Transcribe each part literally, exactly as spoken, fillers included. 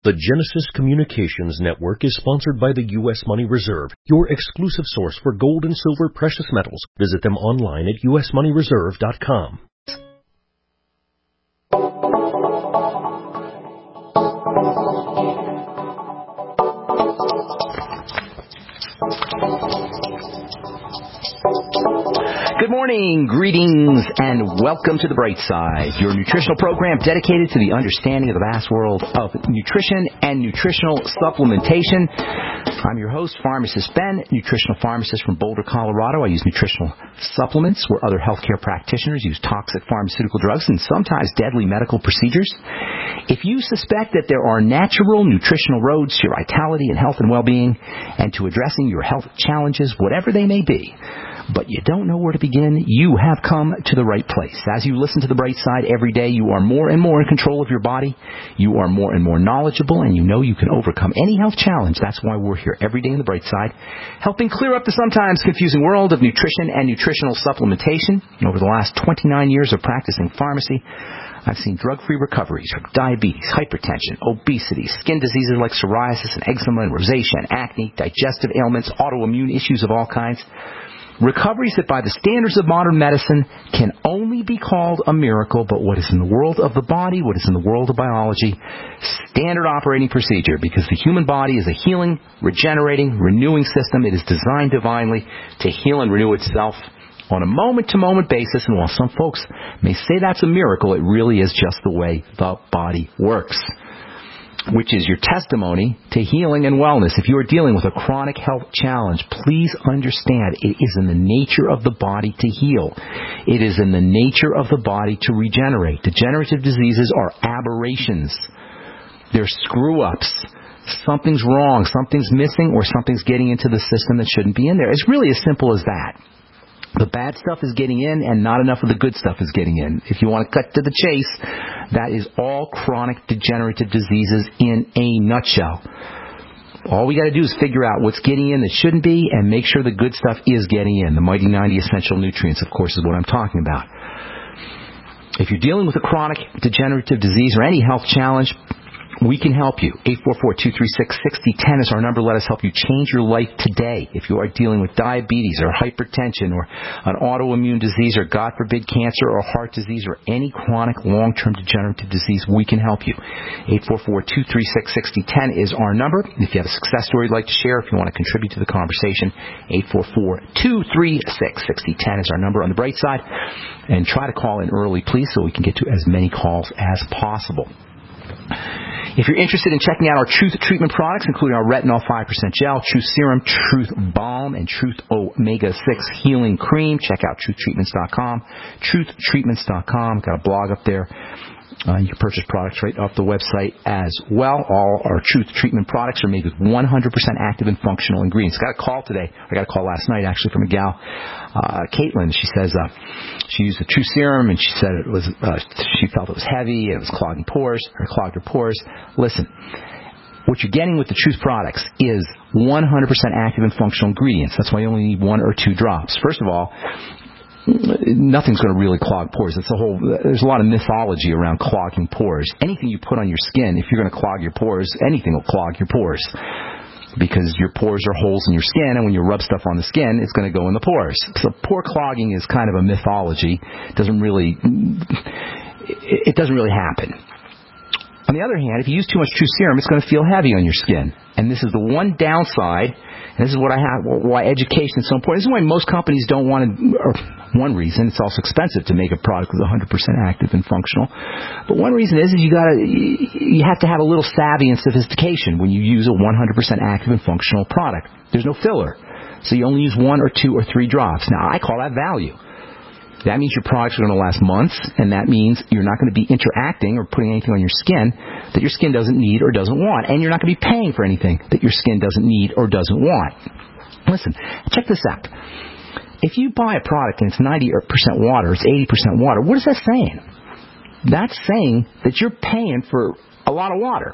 The Genesis Communications Network is sponsored by the U S Money Reserve, your exclusive source for gold and silver precious metals. Visit them online at u s money reserve dot com. Good morning, greetings, and welcome to The Bright Side, your nutritional program dedicated to the understanding of the vast world of nutrition and nutritional supplementation. I'm your host, Pharmacist Ben, nutritional pharmacist from Boulder, Colorado. I use nutritional supplements where other healthcare practitioners use toxic pharmaceutical drugs and sometimes deadly medical procedures. If you suspect that there are natural nutritional roads to your vitality and health and well-being and to addressing your health challenges, whatever they may be, but you don't know where to begin, you have come to the right place. As you listen to The Bright Side every day, you are more and more in control of your body. You are more and more knowledgeable, and you know you can overcome any health challenge. That's why we're here every day in The Bright Side, helping clear up the sometimes confusing world of nutrition and nutritional supplementation. Over the last twenty-nine years of practicing pharmacy, I've seen drug-free recoveries from diabetes, hypertension, obesity, skin diseases like psoriasis and eczema and rosacea and acne, digestive ailments, autoimmune issues of all kinds. Recoveries that by the standards of modern medicine can only be called a miracle, but what is in the world of the body, what is in the world of biology, standard operating procedure, because the human body is a healing, regenerating, renewing system. It is designed divinely to heal and renew itself on a moment-to-moment basis, and while some folks may say that's a miracle, it really is just the way the body works, which is your testimony to healing and wellness. If you are dealing with a chronic health challenge, please understand it is in the nature of the body to heal. It is in the nature of the body to regenerate. Degenerative diseases are aberrations. They're screw-ups. Something's wrong, something's missing, or something's getting into the system that shouldn't be in there. It's really as simple as that. The bad stuff is getting in, and not enough of the good stuff is getting in. If you want to cut to the chase, that is all chronic degenerative diseases in a nutshell. All we got to do is figure out what's getting in that shouldn't be and make sure the good stuff is getting in. The mighty ninety essential nutrients, of course, is what I'm talking about. If you're dealing with a chronic degenerative disease or any health challenge, we can help you. eight four four, two three six, six zero one zero is our number. Let us help you change your life today. If you are dealing with diabetes or hypertension or an autoimmune disease or, God forbid, cancer or heart disease or any chronic long-term degenerative disease, we can help you. eight four four, two three six, six zero one zero is our number. If you have a success story you'd like to share, if you want to contribute to the conversation, eight four four, two three six, six zero one zero is our number on the bright side. And try to call in early, please, so we can get to as many calls as possible. If you're interested in checking out our Truth Treatment products, including our Retinol five percent Gel, Truth Serum, Truth Balm, and Truth Omega six Healing Cream, check out truth treatments dot com. truth treatments dot com. Got a blog up there. Uh, you can purchase products right off the website as well. All our Truth Treatment products are made with one hundred percent active and functional ingredients. Got a call today. I got a call last night, actually, from a gal, uh, Caitlin. She says uh, she used the Truth Serum, and she said it was uh, she felt it was heavy, it was clogging pores, or clogged her pores. Listen, what you're getting with the Truth products is one hundred percent active and functional ingredients. That's why you only need one or two drops. First of all, nothing's going to really clog pores. It's a whole. There's a lot of mythology around clogging pores. Anything you put on your skin, if you're going to clog your pores, anything will clog your pores, because your pores are holes in your skin, and when you rub stuff on the skin, it's going to go in the pores. So pore clogging is kind of a mythology. It doesn't really. It doesn't really happen. On the other hand, if you use too much Truth Serum, it's going to feel heavy on your skin, and this is the one downside. And this is what I have, why education is so important. This is why most companies don't want to, or one reason, it's also expensive to make a product that's one hundred percent active and functional. But one reason is, is you gotta, you have to have a little savvy and sophistication when you use a one hundred percent active and functional product. There's no filler. So you only use one or two or three drops. Now, I call that value. That means your products are going to last months, and that means you're not going to be interacting or putting anything on your skin that your skin doesn't need or doesn't want, and you're not going to be paying for anything that your skin doesn't need or doesn't want. Listen, check this out. If you buy a product and it's ninety percent water, it's eighty percent water, what is that saying? That's saying that you're paying for a lot of water.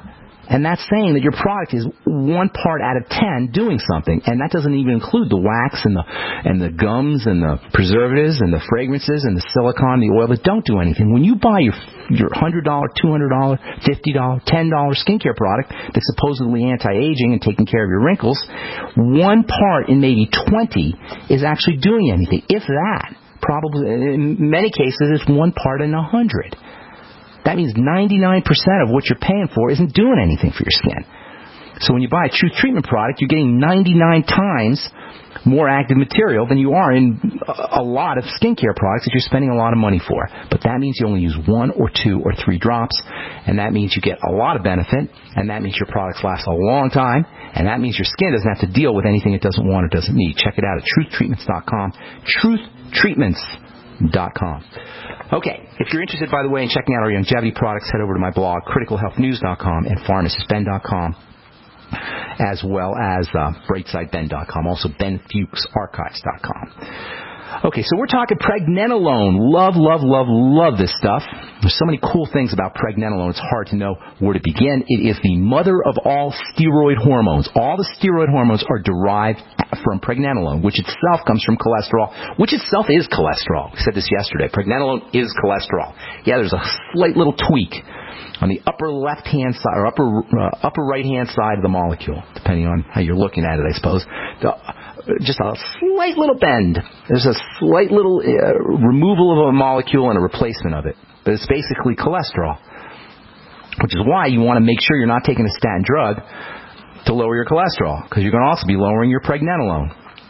And that's saying that your product is one part out of ten doing something. And that doesn't even include the wax and the and the gums and the preservatives and the fragrances and the silicone, the oil that don't do anything. When you buy your your one hundred dollars, two hundred dollars, fifty dollars, ten dollars skincare product that's supposedly anti-aging and taking care of your wrinkles, one part in maybe twenty is actually doing anything. If that, probably in many cases, it's one part in a hundred. That means ninety-nine percent of what you're paying for isn't doing anything for your skin. So when you buy a Truth Treatment product, you're getting ninety-nine times more active material than you are in a lot of skincare products that you're spending a lot of money for. But that means you only use one or two or three drops, and that means you get a lot of benefit, and that means your products last a long time, and that means your skin doesn't have to deal with anything it doesn't want or doesn't need. Check it out at truth treatments dot com. truth treatments dot com. Okay, if you're interested, by the way, in checking out our longevity products, head over to my blog, critical health news dot com and pharmacist ben dot com, as well as uh, brightside ben dot com, also ben fuchs archives dot com. Okay, so we're talking pregnenolone. Love, love, love, love this stuff. There's so many cool things about pregnenolone, it's hard to know where to begin. It is the mother of all steroid hormones. All the steroid hormones are derived from pregnenolone, which itself comes from cholesterol, which itself is cholesterol. We said this yesterday. Pregnenolone is cholesterol. Yeah, there's a slight little tweak on the upper left-hand side, or upper uh, upper right-hand side of the molecule, depending on how you're looking at it, I suppose. The, just a slight little bend. There's a slight little uh, removal of a molecule and a replacement of it. But it's basically cholesterol, which is why you want to make sure you're not taking a statin drug to lower your cholesterol, because you're going to also be lowering your pregnenolone.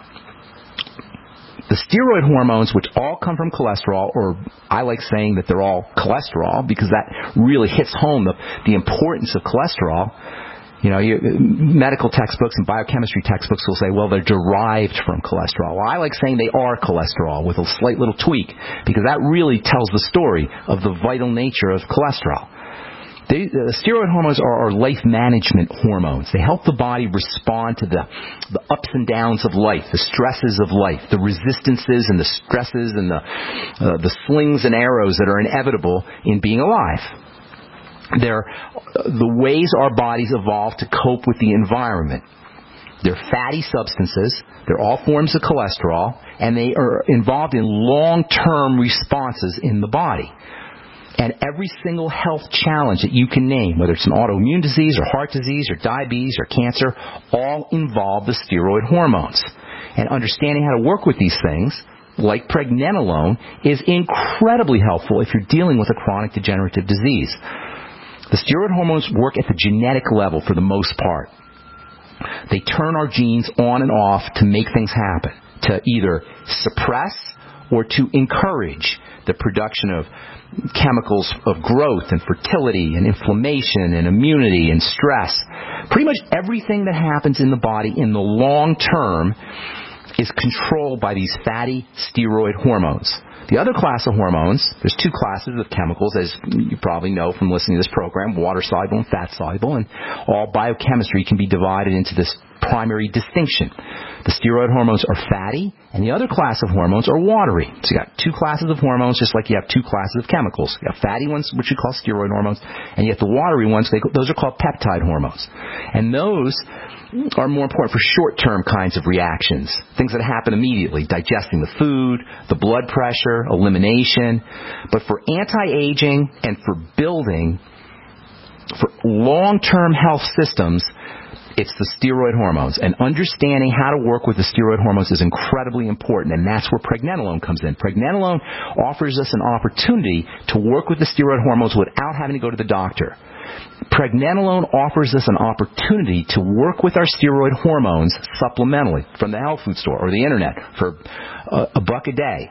The steroid hormones, which all come from cholesterol, or I like saying that they're all cholesterol, because that really hits home the, the importance of cholesterol. You know, you, medical textbooks and biochemistry textbooks will say, well, they're derived from cholesterol. Well, I like saying they are cholesterol with a slight little tweak, because that really tells the story of the vital nature of cholesterol. They, uh, steroid hormones are, are life management hormones. They help the body respond to the, the ups and downs of life, the stresses of life, the resistances and the stresses and the, uh, the slings and arrows that are inevitable in being alive. They're the ways our bodies evolve to cope with the environment. They're fatty substances. They're all forms of cholesterol, and they are involved in long-term responses in the body. And every single health challenge that you can name, whether it's an autoimmune disease or heart disease or diabetes or cancer, all involve the steroid hormones. And understanding how to work with these things, like pregnenolone, is incredibly helpful if you're dealing with a chronic degenerative disease. The steroid hormones work at the genetic level for the most part. They turn our genes on and off to make things happen, to either suppress or to encourage the production of chemicals of growth and fertility and inflammation and immunity and stress. Pretty much everything that happens in the body in the long term is controlled by these fatty steroid hormones. The other class of hormones, there's two classes of chemicals, as you probably know from listening to this program, water-soluble and fat-soluble, and all biochemistry can be divided into this primary distinction. The steroid hormones are fatty, and the other class of hormones are watery. So you got two classes of hormones, just like you have two classes of chemicals. You have fatty ones, which we call steroid hormones, and you have the watery ones, they, those are called peptide hormones. And those are more important for short-term kinds of reactions, things that happen immediately, digesting the food, the blood pressure, elimination. But for anti-aging and for building, for long-term health systems, it's the steroid hormones. And understanding how to work with the steroid hormones is incredibly important, and that's where pregnenolone comes in. Pregnenolone offers us an opportunity to work with the steroid hormones without having to go to the doctor. Pregnenolone offers us an opportunity to work with our steroid hormones supplementally from the health food store or the internet for a, a buck a day.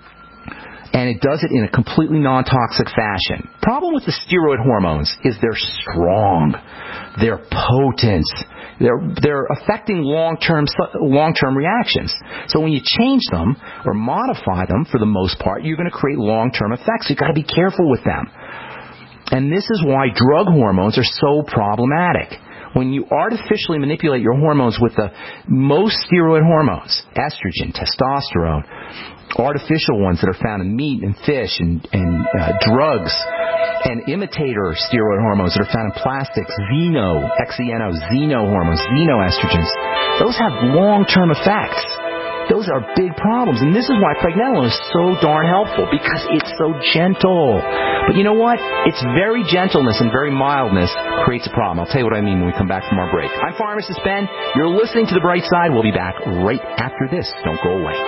And it does it in a completely non-toxic fashion. Problem with the steroid hormones is they're strong. They're potent. They're, they're affecting long-term, long-term reactions. So when you change them or modify them, for the most part, you're going to create long-term effects. You've got to be careful with them. And this is why drug hormones are so problematic. When you artificially manipulate your hormones with the most steroid hormones, estrogen, testosterone, artificial ones that are found in meat and fish and, and uh, drugs, and imitator steroid hormones that are found in plastics, xeno, X E N O, xeno hormones, xenoestrogens, those have long-term effects. Those are big problems, and this is why pregnenolone is so darn helpful, because it's so gentle. But you know what? Its very gentleness and very mildness creates a problem. I'll tell you what I mean when we come back from our break. I'm Pharmacist Ben. You're listening to The Bright Side. We'll be back right after this. Don't go away.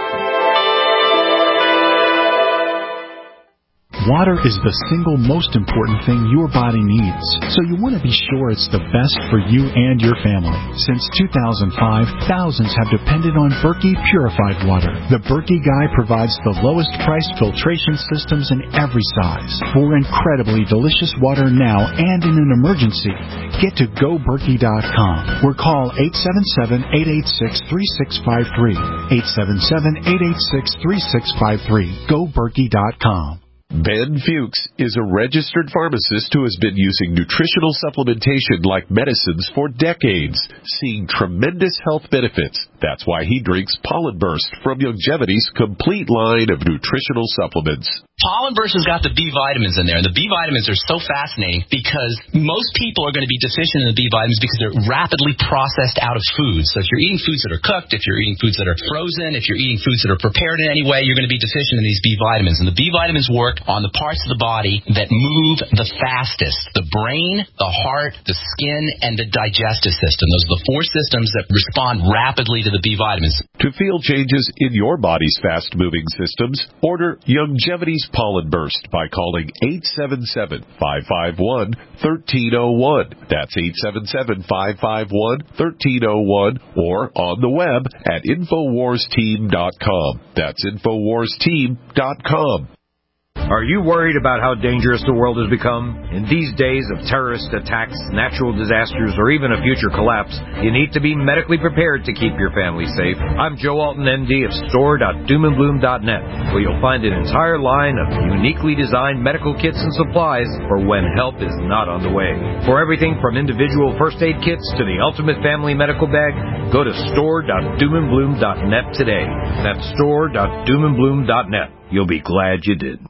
Water is the single most important thing your body needs, so you want to be sure it's the best for you and your family. Since two thousand five, thousands have depended on Berkey Purified Water. The Berkey Guy provides the lowest priced filtration systems in every size. For incredibly delicious water now and in an emergency, get to go berkey dot com or call eight seven seven, eight eight six, three six five three. eight seven seven, eight eight six, three six five three. go berkey dot com. Ben Fuchs is a registered pharmacist who has been using nutritional supplementation like medicines for decades, seeing tremendous health benefits. That's why he drinks Pollen Burst from Youngevity's complete line of nutritional supplements. Pollen Burst has got the B vitamins in there, and the B vitamins are so fascinating because most people are going to be deficient in the B vitamins because they're rapidly processed out of food. So if you're eating foods that are cooked, if you're eating foods that are frozen, if you're eating foods that are prepared in any way, you're going to be deficient in these B vitamins. And the B vitamins work on the parts of the body that move the fastest: the brain, the heart, the skin, and the digestive system. Those are the four systems that respond rapidly to the B vitamins. To feel changes in your body's fast-moving systems, order Youngevity's Pollen Burst by calling eight seven seven, five five one, one three zero one. That's eight seven seven, five five one, one three zero one, or on the web at infowars team dot com. That's infowars team dot com. Are you worried about how dangerous the world has become? In these days of terrorist attacks, natural disasters, or even a future collapse, you need to be medically prepared to keep your family safe. I'm Joe Alton, M D of store dot doom and bloom dot net, where you'll find an entire line of uniquely designed medical kits and supplies for when help is not on the way. For everything from individual first aid kits to the ultimate family medical bag, go to store dot doom and bloom dot net today. That's store dot doom and bloom dot net. You'll be glad you did.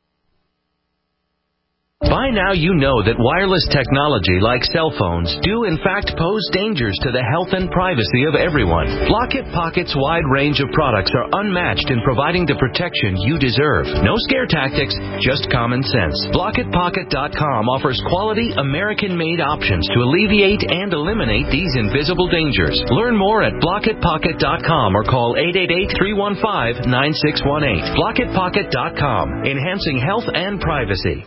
By now you know that wireless technology like cell phones do in fact pose dangers to the health and privacy of everyone. Blockit Pocket's wide range of products are unmatched in providing the protection you deserve. No scare tactics, just common sense. Blockit Pocket dot com offers quality American-made options to alleviate and eliminate these invisible dangers. Learn more at Blockit Pocket dot com or call eight eight eight, three one five, nine six one eight. Blockit Pocket dot com, enhancing health and privacy.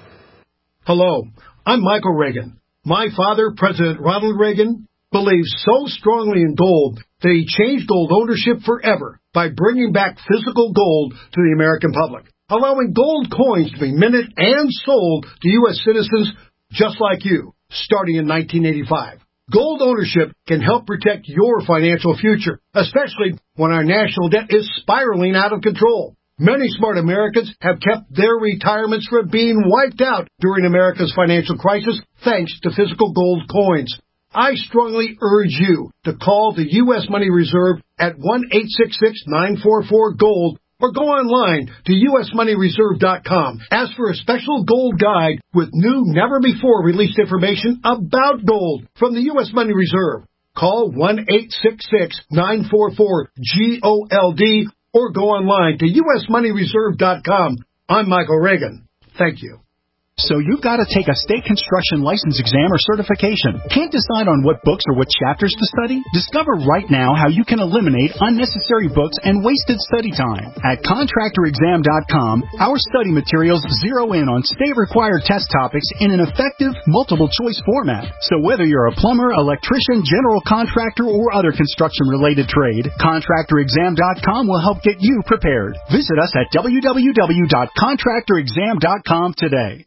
Hello, I'm Michael Reagan. My father, President Ronald Reagan, believed so strongly in gold that he changed gold ownership forever by bringing back physical gold to the American public, allowing gold coins to be minted and sold to U S citizens just like you, starting in nineteen eighty-five. Gold ownership can help protect your financial future, especially when our national debt is spiraling out of control. Many smart Americans have kept their retirements from being wiped out during America's financial crisis thanks to physical gold coins. I strongly urge you to call the U S Money Reserve at one eight six six, nine four four, GOLD or go online to U S money reserve dot com. Ask for a special gold guide with new, never-before-released information about gold from the U S Money Reserve. Call one eight six six, nine four four, GOLD or go online to U S money reserve dot com. I'm Michael Reagan. Thank you. So you've got to take a state construction license exam or certification. Can't decide on what books or what chapters to study? Discover right now how you can eliminate unnecessary books and wasted study time. At contractor exam dot com, our study materials zero in on state-required test topics in an effective, multiple-choice format. So whether you're a plumber, electrician, general contractor, or other construction-related trade, contractor exam dot com will help get you prepared. Visit us at w w w dot contractor exam dot com today.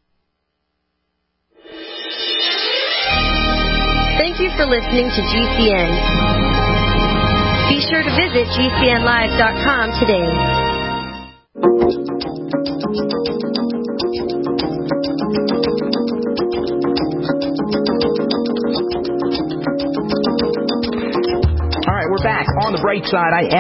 Thank you for listening to G C N. Be sure to visit G C N live dot com today. All right, we're back on the bright side. I am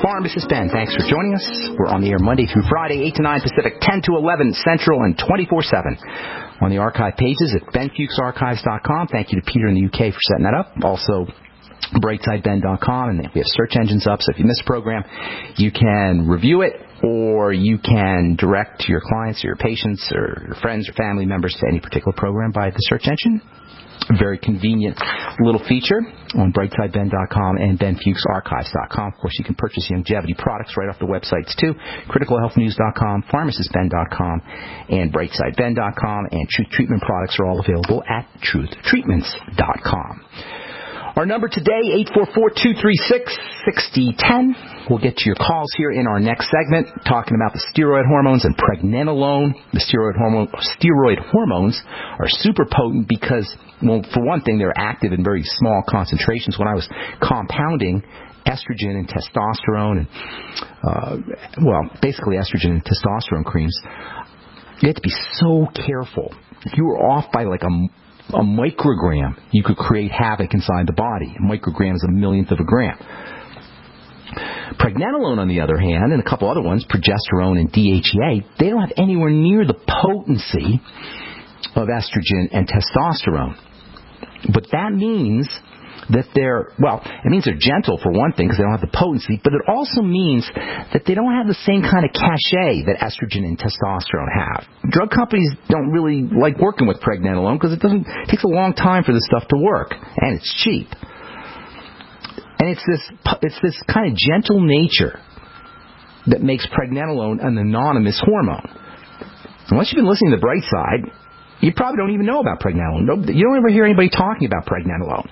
Pharmacist Ben, thanks for joining us. We're on the air Monday through Friday, eight to nine Pacific, ten to eleven Central, and twenty-four seven on the archive pages at ben fuchs archives dot com. Thank you to Peter in the U K for setting that up. Also, brightside ben dot com, and we have search engines up, so if you miss a program, you can review it, or you can direct your clients or your patients or your friends or family members to any particular program by the search engine. A very convenient little feature on brightside ben dot com and ben fuchs archives dot com. Of course, you can purchase longevity products right off the websites, too. critical health news dot com, pharmacist ben dot com, and brightside ben dot com. And Truth Treatment products are all available at truth treatments dot com. Our number today, eight four four, two three six, six zero one zero. We'll get to your calls here in our next segment, talking about the steroid hormones and pregnenolone. The steroid, hormone, steroid hormones are super potent because, well, for one thing, they're active in very small concentrations. When I was compounding estrogen and testosterone, and, uh, well, basically estrogen and testosterone creams, you had to be so careful. If you were off by like a A microgram, you could create havoc inside the body. A microgram is a millionth of a gram. Pregnenolone, on the other hand, and a couple other ones, progesterone and D H E A, they don't have anywhere near the potency of estrogen and testosterone. But that means that they're, well, it means they're gentle for one thing because they don't have the potency, but it also means that they don't have the same kind of cachet that estrogen and testosterone have. Drug companies don't really like working with pregnenolone because it doesn't, it takes a long time for this stuff to work, and it's cheap. And it's this, it's this kind of gentle nature that makes pregnenolone an anonymous hormone. Unless you've been listening to The Bright Side, you probably don't even know about pregnenolone. You don't ever hear anybody talking about pregnenolone.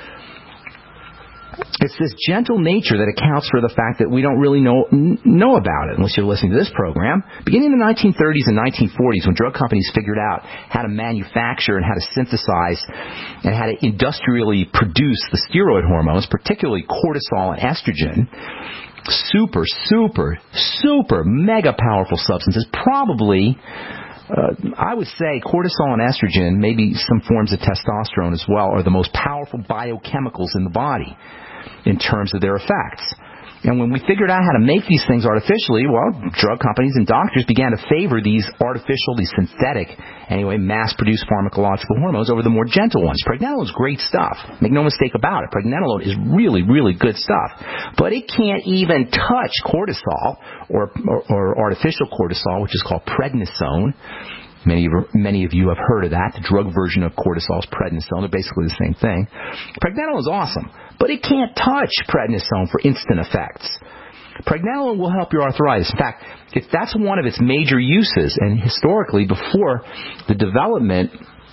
It's this gentle nature that accounts for the fact that we don't really know know about it unless you're listening to this program. Beginning in the nineteen thirties and nineteen forties, when drug companies figured out how to manufacture and how to synthesize and how to industrially produce the steroid hormones, particularly cortisol and estrogen, super, super, super mega powerful substances, probably... Uh, I would say cortisol and estrogen, maybe some forms of testosterone as well, are the most powerful biochemicals in the body in terms of their effects. And when we figured out how to make these things artificially, well, drug companies and doctors began to favor these artificial, these synthetic, anyway, mass-produced pharmacological hormones over the more gentle ones. Pregnenolone is great stuff. Make no mistake about it. Pregnenolone is really, really good stuff. But it can't even touch cortisol or, or, or artificial cortisol, which is called prednisone. Many of, many of you have heard of that. The drug version of cortisol is prednisone. They're basically the same thing. Pregnenolone is awesome, but it can't touch prednisone for instant effects. Pregnenolone will help your arthritis. In fact, if that's one of its major uses, and historically before the development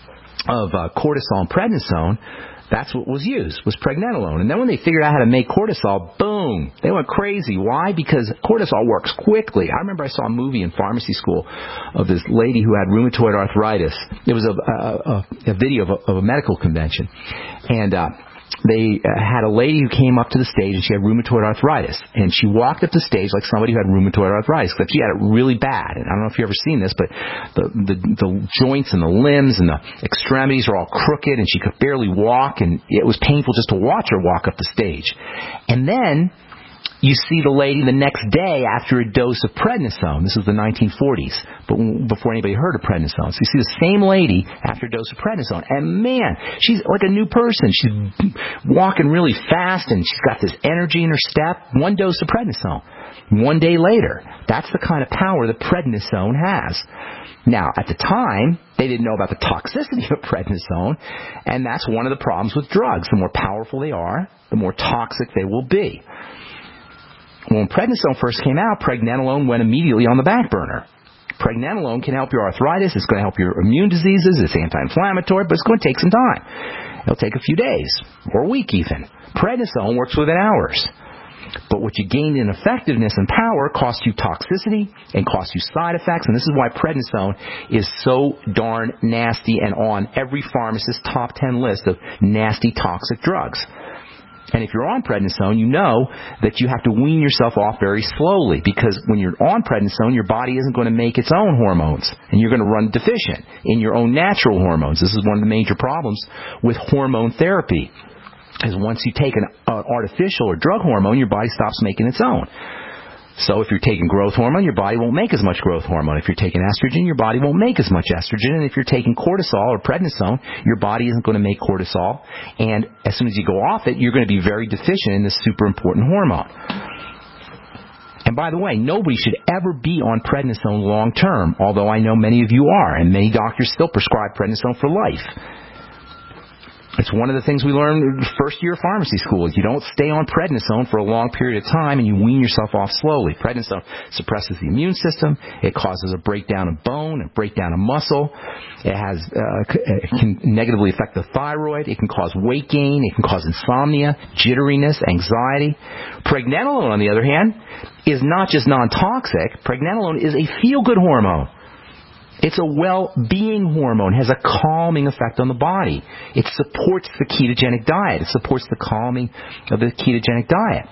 of uh, cortisol and prednisone, that's what was used, was pregnenolone. And then when they figured out how to make cortisol, boom, they went crazy. Why? Because cortisol works quickly. I remember I saw a movie in pharmacy school of this lady who had rheumatoid arthritis. It was a, a, a video of a, of a medical convention. And uh, they had a lady who came up to the stage, and she had rheumatoid arthritis. And she walked up the stage like somebody who had rheumatoid arthritis, except she had it really bad. And I don't know if you've ever seen this, but the, the, the joints and the limbs and the extremities are all crooked, and she could barely walk, and it was painful just to watch her walk up the stage. And then you see the lady the next day after a dose of prednisone. This is the nineteen forties, but before anybody heard of prednisone. So you see the same lady after a dose of prednisone, and man, she's like a new person. She's walking really fast, and she's got this energy in her step. One dose of prednisone. One day later. That's the kind of power that prednisone has. Now, at the time, they didn't know about the toxicity of prednisone, and that's one of the problems with drugs. The more powerful they are, the more toxic they will be. When prednisone first came out, pregnenolone went immediately on the back burner. Pregnenolone can help your arthritis. It's going to help your immune diseases. It's anti-inflammatory, but it's going to take some time. It'll take a few days or a week even. Prednisone works within hours. But what you gain in effectiveness and power costs you toxicity and costs you side effects, and this is why prednisone is so darn nasty and on every pharmacist's top ten list of nasty toxic drugs. And if you're on prednisone, you know that you have to wean yourself off very slowly, because when you're on prednisone, your body isn't going to make its own hormones, and you're going to run deficient in your own natural hormones. This is one of the major problems with hormone therapy. is once you take an uh, artificial or drug hormone, your body stops making its own. So if you're taking growth hormone, your body won't make as much growth hormone. If you're taking estrogen, your body won't make as much estrogen. And if you're taking cortisol or prednisone, your body isn't going to make cortisol. And as soon as you go off it, you're going to be very deficient in this super important hormone. And by the way, nobody should ever be on prednisone long term, although I know many of you are, and many doctors still prescribe prednisone for life. It's one of the things we learned first year of pharmacy school. You don't stay on prednisone for a long period of time, and you wean yourself off slowly. Prednisone suppresses the immune system. It causes a breakdown of bone, a breakdown of muscle. It has uh, it can negatively affect the thyroid. It can cause weight gain. It can cause insomnia, jitteriness, anxiety. Pregnenolone, on the other hand, is not just non-toxic. Pregnenolone is a feel-good hormone. It's a well-being hormone. It has a calming effect on the body. It supports the ketogenic diet. It supports the calming of the ketogenic diet.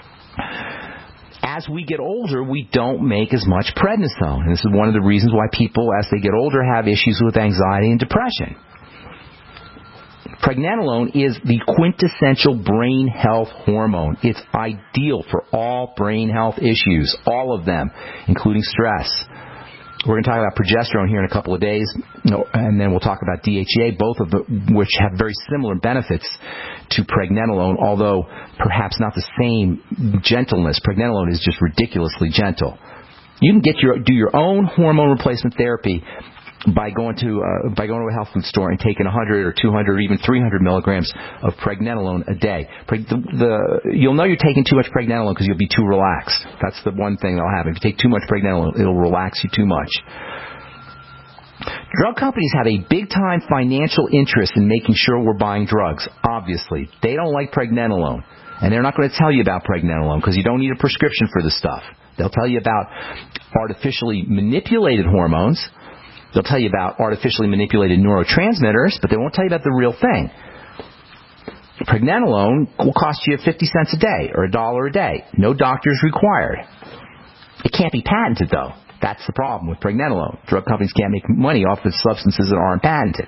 As we get older, we don't make as much prednisone. And this is one of the reasons why people, as they get older, have issues with anxiety and depression. Pregnenolone is the quintessential brain health hormone. It's ideal for all brain health issues, all of them, including stress. We're going to talk about progesterone here in a couple of days, and then we'll talk about D H E A, both of which have very similar benefits to pregnenolone, although perhaps not the same gentleness. Pregnenolone is just ridiculously gentle. You can get your do your own hormone replacement therapy by going to uh, by going to a health food store and taking one hundred or two hundred or even three hundred milligrams of pregnenolone a day. Preg- the, the, you'll know you're taking too much pregnenolone because you'll be too relaxed. That's the one thing that'll happen. If you take too much pregnenolone, it'll relax you too much. Drug companies have a big-time financial interest in making sure we're buying drugs, obviously. They don't like pregnenolone, and they're not going to tell you about pregnenolone because you don't need a prescription for this stuff. They'll tell you about artificially manipulated hormones. They'll tell you about artificially manipulated neurotransmitters, but they won't tell you about the real thing. Pregnenolone will cost you fifty cents a day or a dollar a day. No doctors required. It can't be patented, though. That's the problem with pregnenolone. Drug companies can't make money off of substances that aren't patented.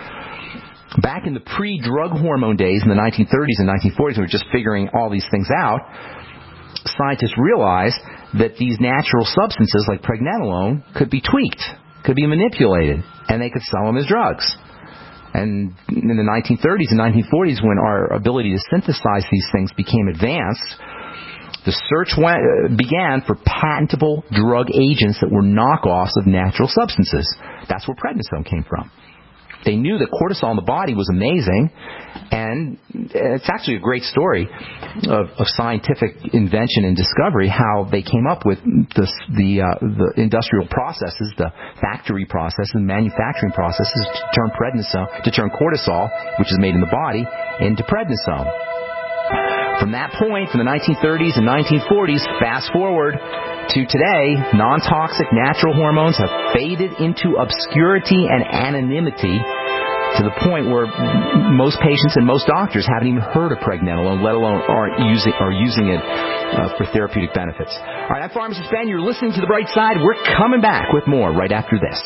Back in the pre-drug hormone days in the nineteen thirties and nineteen forties, when we were just figuring all these things out, scientists realized that these natural substances like pregnenolone could be tweaked, could be manipulated, and they could sell them as drugs. And in the nineteen thirties and nineteen forties, when our ability to synthesize these things became advanced, the search went, uh, began for patentable drug agents that were knockoffs of natural substances. That's where prednisone came from. They knew that cortisol in the body was amazing, and it's actually a great story of, of scientific invention and discovery, how they came up with this, the, uh, the industrial processes, the factory processes, manufacturing processes to turn prednisone, to turn cortisol, which is made in the body, into prednisone. From that point, from the nineteen thirties and nineteen forties, fast forward to today, non-toxic natural hormones have faded into obscurity and anonymity to the point where most patients and most doctors haven't even heard of pregnenolone, let alone aren't using or using it uh, for therapeutic benefits. All right, I'm Pharmacist Ben. You're listening to The Bright Side. We're coming back with more right after this.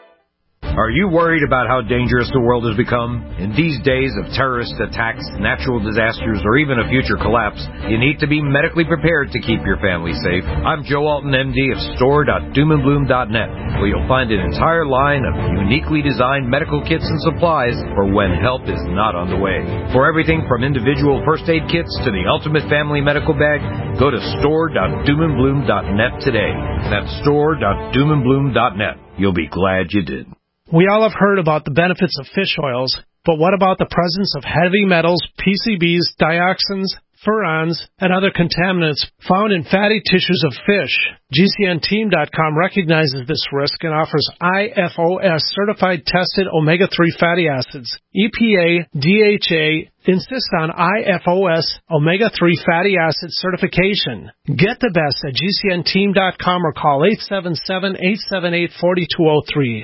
Are you worried about how dangerous the world has become? In these days of terrorist attacks, natural disasters, or even a future collapse, you need to be medically prepared to keep your family safe. I'm Joe Alton, M D of store dot doom and bloom dot net, where you'll find an entire line of uniquely designed medical kits and supplies for when help is not on the way. For everything from individual first aid kits to the ultimate family medical bag, go to store dot doom and bloom dot net today. That's store dot doom and bloom dot net. You'll be glad you did. We all have heard about the benefits of fish oils, but what about the presence of heavy metals, P C Bs, dioxins, furans, and other contaminants found in fatty tissues of fish? G C N team dot com recognizes this risk and offers I F O S certified tested omega three fatty acids. E P A, D H A insist on I F O S omega three fatty acid certification. Get the best at G C N team dot com or call eight seven seven, eight seven eight, four two zero three.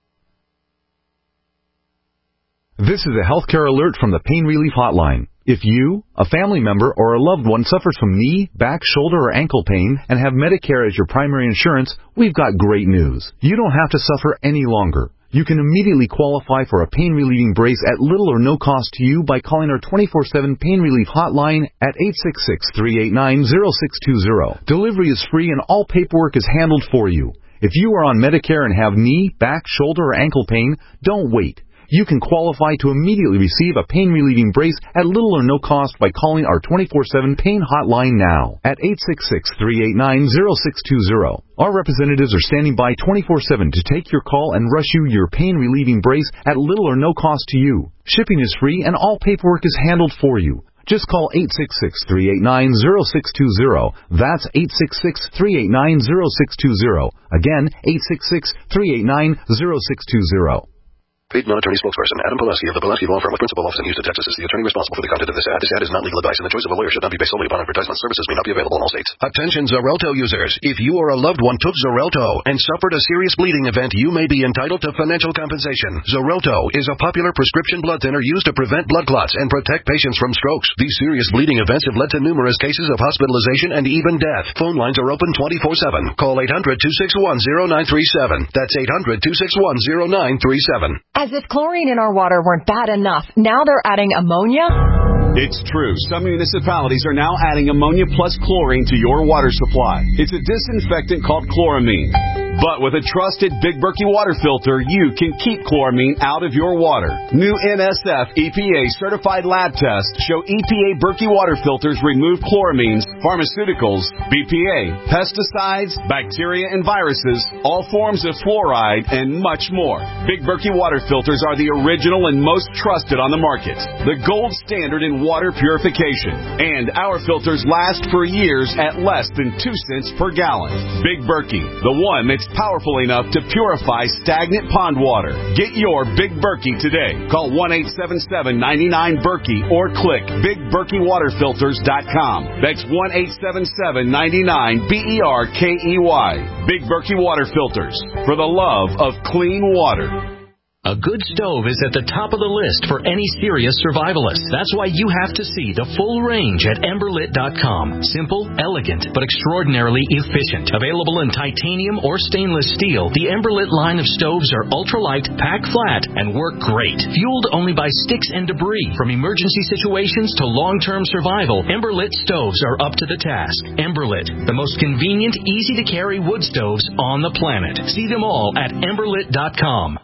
This is a healthcare alert from the Pain Relief Hotline. If you, a family member, or a loved one suffers from knee, back, shoulder, or ankle pain and have Medicare as your primary insurance, we've got great news. You don't have to suffer any longer. You can immediately qualify for a pain-relieving brace at little or no cost to you by calling our twenty-four seven Pain Relief Hotline at eight six six, three eight nine, zero six two zero. Delivery is free and all paperwork is handled for you. If you are on Medicare and have knee, back, shoulder, or ankle pain, don't wait. You can qualify to immediately receive a pain-relieving brace at little or no cost by calling our twenty-four seven Pain Hotline now at eight six six, three eight nine, zero six two zero. Our representatives are standing by twenty-four seven to take your call and rush you your pain-relieving brace at little or no cost to you. Shipping is free and all paperwork is handled for you. Just call eight six six, three eight nine, zero six two zero. That's eight six six, three eight nine, zero six two zero. Again, eight six six, three eight nine, zero six two zero. Paid non-attorney spokesperson Adam Pileski of the Pileski Law Firm with principal office in Houston, Texas is the attorney responsible for the content of this ad. This ad is not legal advice, and the choice of a lawyer should not be based solely upon advertisement. Services may not be available in all states. Attention Xarelto users. If you or a loved one took Xarelto and suffered a serious bleeding event, you may be entitled to financial compensation. Xarelto is a popular prescription blood thinner used to prevent blood clots and protect patients from strokes. These serious bleeding events have led to numerous cases of hospitalization and even death. Phone lines are open twenty-four seven. Call eight hundred, two six one, zero nine three seven. That's eight hundred, two six one, zero nine three seven. As if chlorine in our water weren't bad enough, now they're adding ammonia? It's true. Some municipalities are now adding ammonia plus chlorine to your water supply. It's a disinfectant called chloramine. But with a trusted Big Berkey water filter, you can keep chloramine out of your water. New N S F E P A certified lab tests show E P A Berkey water filters remove chloramines, pharmaceuticals, B P A, pesticides, bacteria and viruses, all forms of fluoride, and much more. Big Berkey water filters are the original and most trusted on the market. The gold standard in water purification. And our filters last for years at less than two cents per gallon. Big Berkey, the one that's powerful enough to purify stagnant pond water. Get your Big Berkey today. Call one eight seven seven, nine nine, Berkey or click big berkey water filters dot com. That's one eight seven seven, nine nine, B E R K E Y. Big Berkey Water Filters, for the love of clean water. A good stove is at the top of the list for any serious survivalist. That's why you have to see the full range at ember lit dot com. Simple, elegant, but extraordinarily efficient. Available in titanium or stainless steel, the Emberlit line of stoves are ultralight, pack flat, and work great. Fueled only by sticks and debris. From emergency situations to long-term survival, Emberlit stoves are up to the task. Emberlit, the most convenient, easy-to-carry wood stoves on the planet. See them all at ember lit dot com.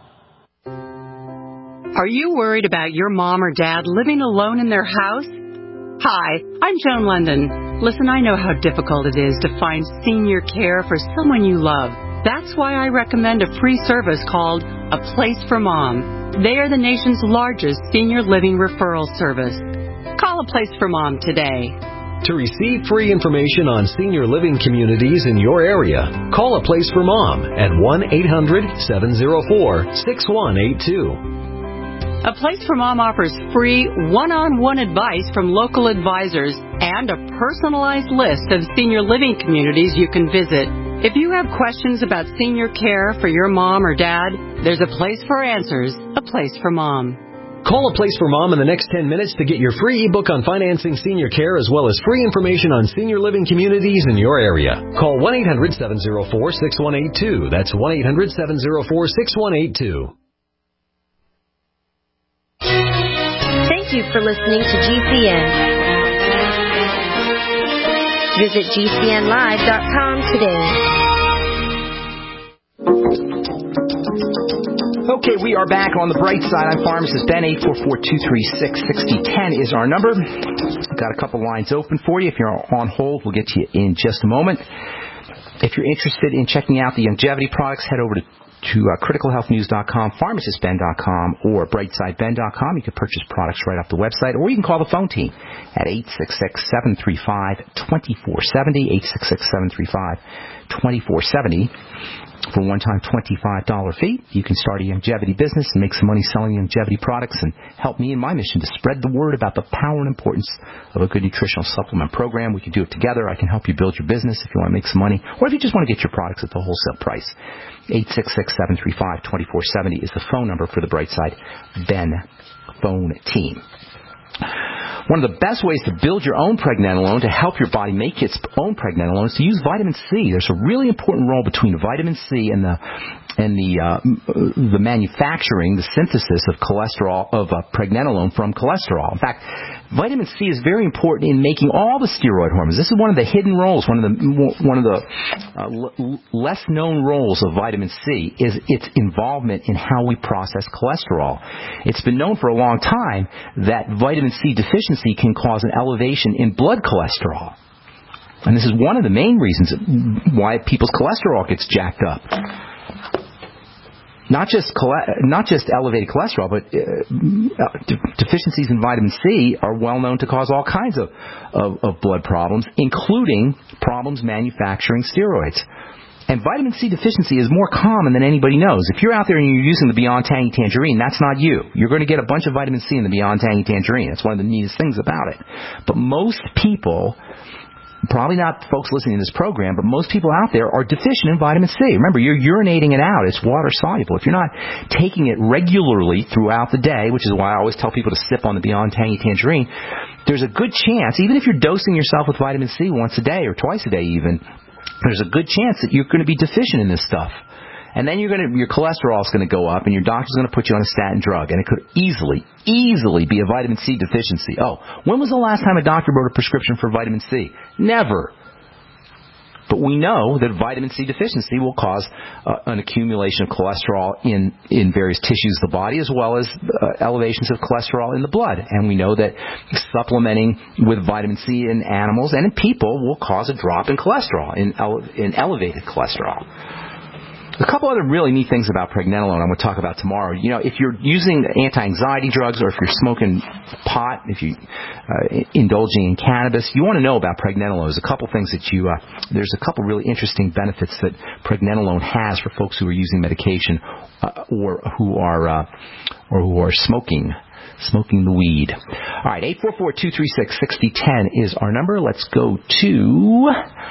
Are you worried about your mom or dad living alone in their house? Hi, I'm Joan London. Listen, I know how difficult it is to find senior care for someone you love. That's why I recommend a free service called A Place for Mom. They are the nation's largest senior living referral service. Call A Place for Mom today. To receive free information on senior living communities in your area, call A Place for Mom at one eight hundred, seven oh four, six one eight two. A Place for Mom offers free one-on-one advice from local advisors and a personalized list of senior living communities you can visit. If you have questions about senior care for your mom or dad, there's a place for answers, A Place for Mom. Call A Place for Mom in the next ten minutes to get your free ebook on financing senior care as well as free information on senior living communities in your area. Call one eight hundred, seven oh four, six one eight two. That's one eight hundred, seven oh four, six one eight two. Thank you for listening to G C N. Visit G C N live dot com today. Okay, we are back on the bright side. I'm pharmacist Ben. Eight four four, two three six, six oh one oh is our number. Got a couple lines open for you. If you're on hold, we'll get to you in just a moment. If you're interested in checking out the longevity products, head over to to uh, critical health news dot com, pharmacist ben dot com, or brightside ben dot com. You can purchase products right off the website, or you can call the phone team at eight six six, seven three five, two four seven oh, eight six six, seven three five, two four seven oh. For a one-time twenty-five dollars fee, you can start a longevity business and make some money selling longevity products and help me in my mission to spread the word about the power and importance of a good nutritional supplement program. We can do it together. I can help you build your business if you want to make some money, or if you just want to get your products at the wholesale price. eight six six, seven three five, two four seven oh is the phone number for the Brightside Ben phone team. One of the best ways to build your own pregnenolone, to help your body make its own pregnenolone, is to use vitamin C. There's a really important role between vitamin C and the and the uh, the manufacturing, the synthesis of cholesterol, of uh, pregnenolone from cholesterol. In fact, vitamin C is very important in making all the steroid hormones. This is one of the hidden roles, one of the one of the uh, l- less known roles of vitamin C is its involvement in how we process cholesterol. It's been known for a long time that vitamin C deficiency can cause an elevation in blood cholesterol. And this is one of the main reasons why people's cholesterol gets jacked up. Not just not just elevated cholesterol, but uh, deficiencies in vitamin C are well known to cause all kinds of, of, of blood problems, including problems manufacturing steroids. And vitamin C deficiency is more common than anybody knows. If you're out there and you're using the Beyond Tangy Tangerine, that's not you. You're going to get a bunch of vitamin C in the Beyond Tangy Tangerine. That's one of the neatest things about it. But most people, probably not folks listening to this program, but most people out there are deficient in vitamin C. Remember, you're urinating it out. It's water soluble. If you're not taking it regularly throughout the day, which is why I always tell people to sip on the Beyond Tangy Tangerine, there's a good chance, even if you're dosing yourself with vitamin C once a day or twice a day even, there's a good chance that you're going to be deficient in this stuff. And then you're going to, your cholesterol is going to go up, and your doctor's going to put you on a statin drug, and it could easily, easily be a vitamin C deficiency. Oh, when was the last time a doctor wrote a prescription for vitamin C? Never. But we know that vitamin C deficiency will cause uh, an accumulation of cholesterol in, in various tissues of the body, as well as uh, elevations of cholesterol in the blood. And we know that supplementing with vitamin C in animals and in people will cause a drop in cholesterol, in, ele- in elevated cholesterol. A couple other really neat things about pregnenolone I'm going to talk about tomorrow. You know, if you're using anti-anxiety drugs, or if you're smoking pot, if you're uh, indulging in cannabis, you want to know about pregnenolone. There's a couple things that you, uh, there's a couple really interesting benefits that pregnenolone has for folks who are using medication uh, or who are uh, or who are smoking. Smoking the weed. All right, eight four four, two three six, six zero one zero is our number. Let's go to,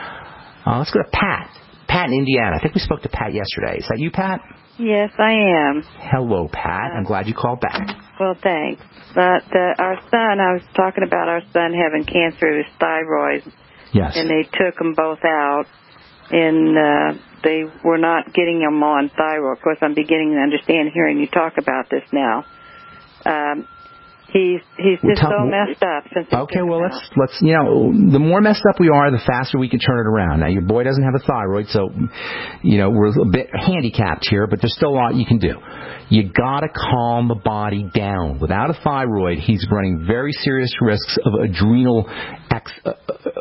uh, let's go to Pat. Pat in Indiana. I think we spoke to Pat yesterday. Is that you, Pat? Yes, I am. Hello, Pat. I'm glad you called back. Well, thanks. But uh, our son, I was talking about our son having cancer of his thyroid. Yes. And they took them both out, and uh, they were not getting them on thyroid. Of course, I'm beginning to understand hearing you talk about this now. Um, He's he's just well, so messed up since he Okay, well let's let's you know, the more messed up we are, the faster we can turn it around. Now your boy doesn't have a thyroid, so you know we're a bit handicapped here, but there's still a lot you can do. You gotta calm the body down. Without a thyroid, he's running very serious risks of adrenal. Ex, uh,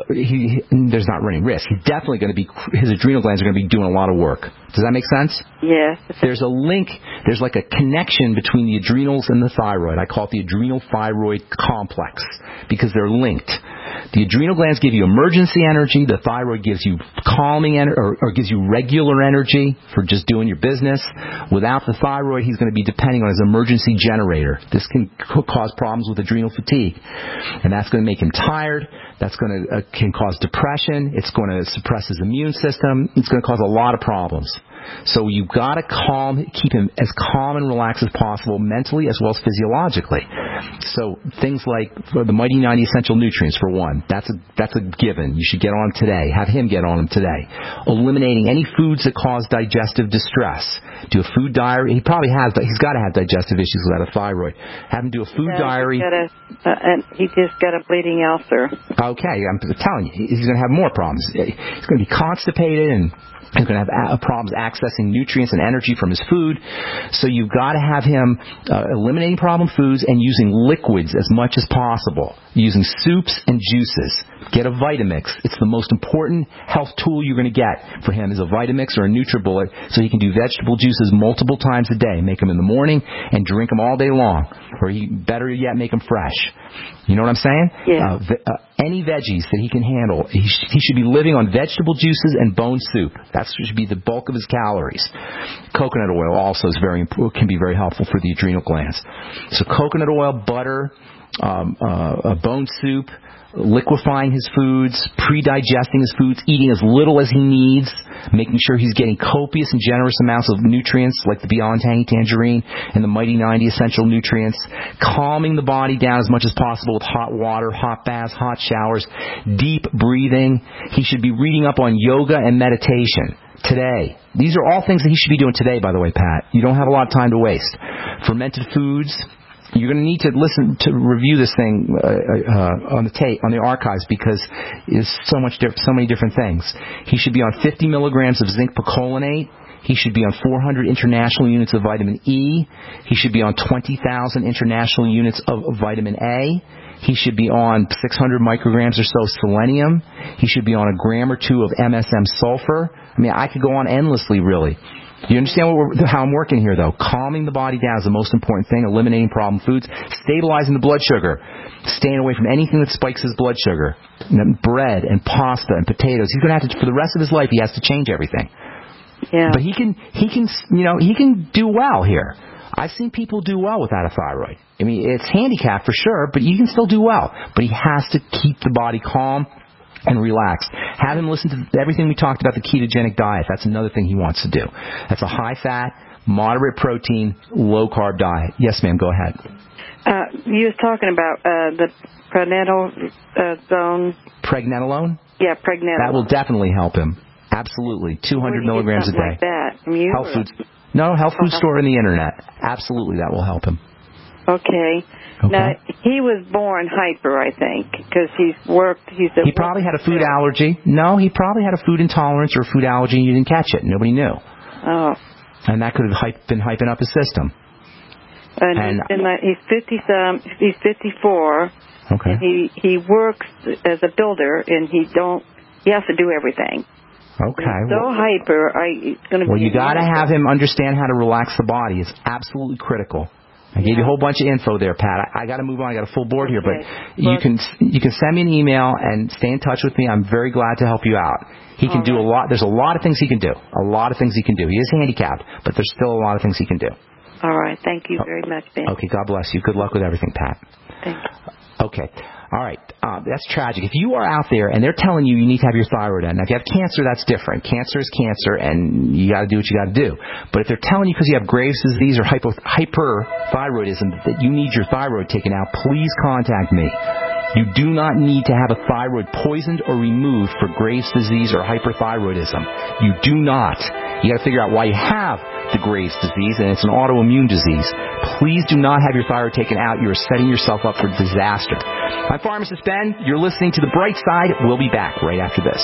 he there's not running risk. He's definitely going to be his adrenal glands are going to be doing a lot of work. Does that make sense? Yes. There's a link. There's like a connection between the adrenals and the thyroid. I call it the adrenal thyroid complex because they're linked. The adrenal glands give you emergency energy. The thyroid gives you calming en- or, or gives you regular energy for just doing your business. Without the thyroid, he's going to be depending on his emergency generator. This can c- cause problems with adrenal fatigue, and that's going to make him tired. That's going to uh, can cause depression. It's going to suppress his immune system. It's going to cause a lot of problems. So you've got to calm, keep him as calm and relaxed as possible, mentally as well as physiologically. So things like the Mighty ninety Essential Nutrients, for one, that's a that's a given. You should get on them today. Have him get on them today. Eliminating any foods that cause digestive distress. Do a food diary. He probably has, but he's got to have digestive issues without a thyroid. Have him do a food yeah, diary. He's got a, uh, and he just got a bleeding ulcer. Okay, I'm telling you, he's going to have more problems. He's going to be constipated and. He's going to have problems accessing nutrients and energy from his food. So you've got to have him uh, eliminating problem foods and using liquids as much as possible. Using soups and juices. Get a Vitamix. It's the most important health tool you're going to get for him is a Vitamix or a NutriBullet so he can do vegetable juices multiple times a day. Make them in the morning and drink them all day long. Or he, better yet, make them fresh. You know what I'm saying? Yeah. Uh, v- uh, any veggies that he can handle. He, sh- he should be living on vegetable juices and bone soup. That should be the bulk of his calories. Coconut oil also is very can be very helpful for the adrenal glands. So coconut oil, butter, um, uh, a bone soup, liquefying his foods, pre-digesting his foods, eating as little as he needs, making sure he's getting copious and generous amounts of nutrients like the Beyond Tangy Tangerine and the Mighty ninety essential nutrients, calming the body down as much as possible with hot water, hot baths, hot showers, deep breathing. He should be reading up on yoga and meditation today. These are all things that he should be doing today, by the way, Pat. You don't have a lot of time to waste. Fermented foods. You're going to need to listen to review this thing uh, uh, on the tape, on the archives, because it's so much, diff- so many different things. He should be on fifty milligrams of zinc picolinate. He should be on four hundred international units of vitamin E. He should be on twenty thousand international units of, of vitamin A. He should be on six hundred micrograms or so selenium. He should be on a gram or two of M S M sulfur. I mean, I could go on endlessly, really. You understand what we're, how I'm working here, though? Calming the body down is the most important thing. Eliminating problem foods. Stabilizing the blood sugar. Staying away from anything that spikes his blood sugar. Bread and pasta and potatoes. He's going to have to, for the rest of his life, he has to change everything. Yeah. But he can, he can, you know, he can do well here. I've seen people do well without a thyroid. I mean, it's handicapped for sure, but you can still do well. But he has to keep the body calm and relaxed. Have him listen to everything we talked about, the ketogenic diet. That's another thing he wants to do. That's a high-fat, moderate protein, low-carb diet. Yes, ma'am, go ahead. Uh, you was talking about uh, the pregnenolone. Uh, zone. Pregnenolone? Yeah, pregnenolone. That will definitely help him. Absolutely. two hundred milligrams a day. Like that from you? Health food. No, health food store on the internet. Absolutely, that will help him. Okay. Okay. Now, he was born hyper, I think, because he's worked. He's a he probably had a food allergy. No, he probably had a food intolerance or a food allergy and you didn't catch it. Nobody knew. Oh. And that could have hype, been hyping up his system. And, and he's, been, he's fifty some. He's fifty-four. Okay. And he he works as a builder, and he don't. He has to do everything. Okay. He's so well, hyper. I, it's going to well be. you got to have him understand how to relax the body. It's absolutely critical. I gave you a whole bunch of info there, Pat. I, I got to move on. I got a full board here, but you can you can send me an email and stay in touch with me. I'm very glad to help you out. He can do a lot. There's a lot of things he can do. A lot of things he can do. He is handicapped, but there's still a lot of things he can do. All right. Thank you very much, Ben. Okay. God bless you. Good luck with everything, Pat. Thank you. Okay. All right. Uh, that's tragic. If you are out there and they're telling you you need to have your thyroid on, now if you have cancer, that's different. Cancer is cancer, and you got to do what you got to do. But if they're telling you because you have Graves' disease or hypo, hyperthyroidism that you need your thyroid taken out, please contact me. You do not need to have a thyroid poisoned or removed for Graves' disease or hyperthyroidism. You do not. You got to figure out why you have the Graves' disease, and it's an autoimmune disease. Please do not have your thyroid taken out. You're setting yourself up for disaster. I'm Pharmacist Ben. You're listening to The Bright Side. We'll be back right after this.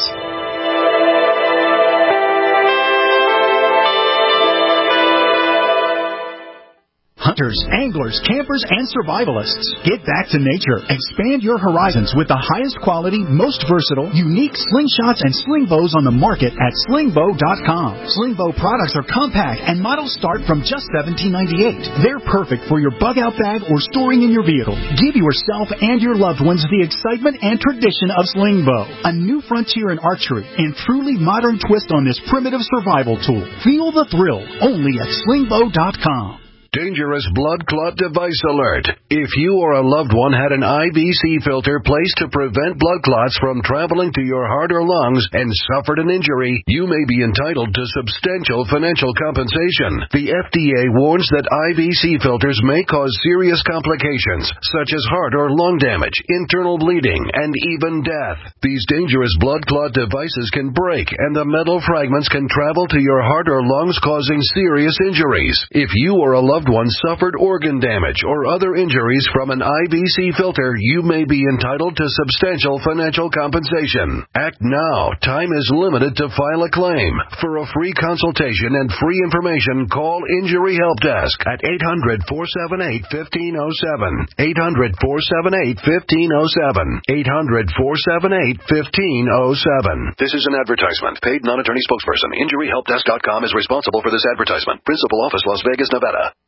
Hunters, anglers, campers, and survivalists. Get back to nature. Expand your horizons with the highest quality, most versatile, unique slingshots and sling bows on the market at sling bow dot com. Sling bow products are compact and models start from just seventeen ninety-eight. They're perfect for your bug-out bag or storing in your vehicle. Give yourself and your loved ones the excitement and tradition of sling bow. A new frontier in archery and truly modern twist on this primitive survival tool. Feel the thrill only at sling bow dot com. Dangerous blood clot device alert. If you or a loved one had an I V C filter placed to prevent blood clots from traveling to your heart or lungs and suffered an injury, you may be entitled to substantial financial compensation. The F D A warns that I V C filters may cause serious complications, such as heart or lung damage, internal bleeding, and even death. These dangerous blood clot devices can break, and the metal fragments can travel to your heart or lungs, causing serious injuries. If you or a loved one suffered organ damage or other injuries from an I V C filter, you may be entitled to substantial financial compensation. Act now. Time is limited to file a claim. For a free consultation and free information, call Injury Help Desk at eight hundred, four seven eight, one five zero seven. eight hundred, four seven eight, one five zero seven. eight hundred, four seven eight, one five zero seven. This is an advertisement. Paid non-attorney spokesperson. Injury Help Desk dot com is responsible for this advertisement. Principal office, Las Vegas, Nevada.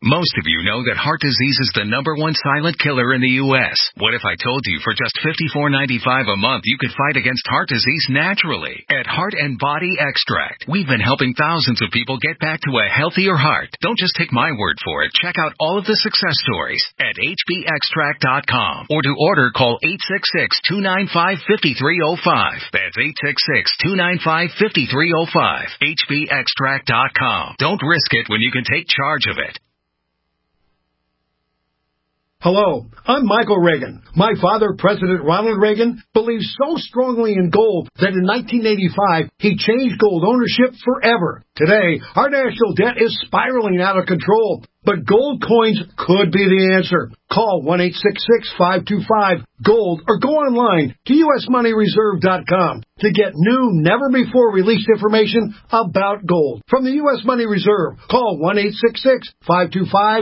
Most of you know that heart disease is the number one silent killer in the U S What if I told you for just fifty-four ninety-five a month you could fight against heart disease naturally? At Heart and Body Extract, we've been helping thousands of people get back to a healthier heart. Don't just take my word for it. Check out all of the success stories at H B extract dot com, or to order, call eight six six, two nine five, five three zero five. That's eight six six, two nine five, five three zero five. H B extract dot com. Don't risk it when you can take charge of it. Hello, I'm Michael Reagan. My father, President Ronald Reagan, believed so strongly in gold that in nineteen eighty-five, he changed gold ownership forever. Today, our national debt is spiraling out of control, but gold coins could be the answer. Call one eight six six, five two five, GOLD or go online to U S money reserve dot com to get new, never-before-released information about gold. From the U S Money Reserve, call one eight six six, five two five,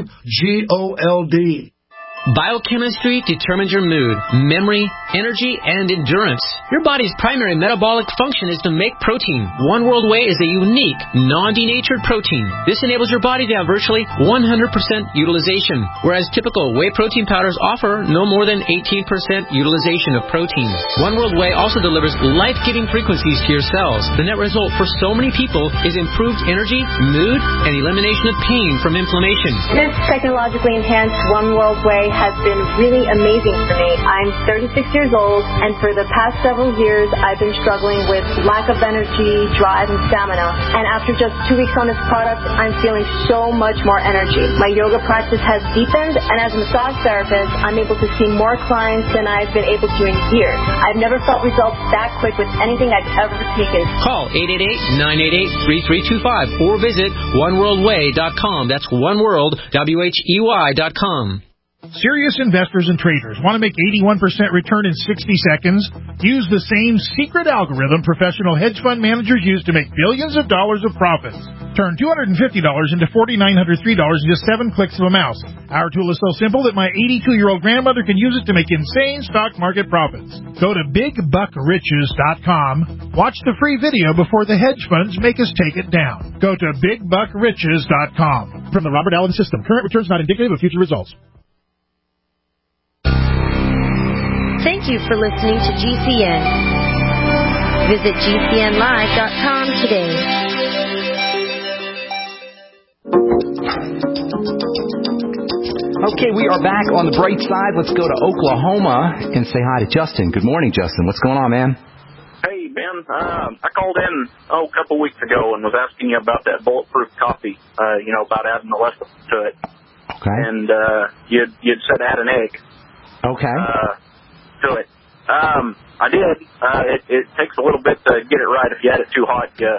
GOLD. Biochemistry determines your mood, memory, energy, and endurance. Your body's primary metabolic function is to make protein. One World Whey is a unique, non-denatured protein. This enables your body to have virtually one hundred percent utilization, whereas typical whey protein powders offer no more than eighteen percent utilization of protein. One World Whey also delivers life-giving frequencies to your cells. The net result for so many people is improved energy, mood, and elimination of pain from inflammation. This technologically enhanced One World Whey has been really amazing for me. I'm thirty-six years old, and for the past several years, I've been struggling with lack of energy, drive, and stamina. And after just two weeks on this product, I'm feeling so much more energy. My yoga practice has deepened, and as a massage therapist, I'm able to see more clients than I've been able to in years. I've never felt results that quick with anything I've ever taken. Call eight eight eight, nine eight eight, three three two five or visit one world way dot com. That's oneworld, W H E Y dot com. Serious investors and traders want to make eighty-one percent return in sixty seconds? Use the same secret algorithm professional hedge fund managers use to make billions of dollars of profits. Turn two hundred fifty dollars into four thousand nine hundred three dollars in just seven clicks of a mouse. Our tool is so simple that my eighty-two-year-old grandmother can use it to make insane stock market profits. Go to big buck riches dot com. Watch the free video before the hedge funds make us take it down. Go to big buck riches dot com. From the Robert Allen System, current returns not indicative of future results. Thank you for listening to G C N. Visit G C N live dot com today. Okay, we are back on the bright side. Let's go to Oklahoma and say hi to Justin. Good morning, Justin. What's going on, man? Hey, Ben. Uh, I called in oh, a couple weeks ago and was asking you about that bulletproof coffee, uh, you know, about adding the lecithin to it. Okay. And uh, you'd, you'd said add an egg. Okay. Uh, to it. Um, I did. Uh, it, it takes a little bit to get it right. If you add it too hot, you,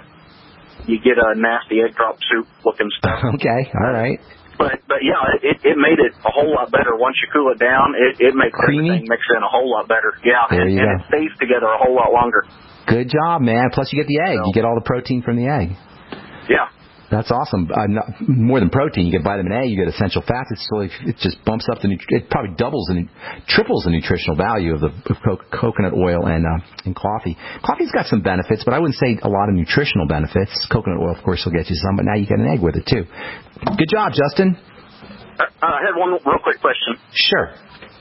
you get a nasty egg drop soup looking stuff. Okay, all right. But but yeah, it, it made it a whole lot better. Once you cool it down, it, it makes Creamy? everything mix in a whole lot better. Yeah, There and, you and go. it stays together a whole lot longer. Good job, man. Plus you get the egg. You get all the protein from the egg. Yeah. That's awesome. Uh, not, more than protein, you get vitamin A, you get essential fats. It's so it just bumps up the, it probably doubles and triples the nutritional value of the of co- coconut oil and uh, and coffee. Coffee's got some benefits, but I wouldn't say a lot of nutritional benefits. Coconut oil, of course, will get you some, but now you get an egg with it too. Good job, Justin. Uh, I had one real quick question. Sure.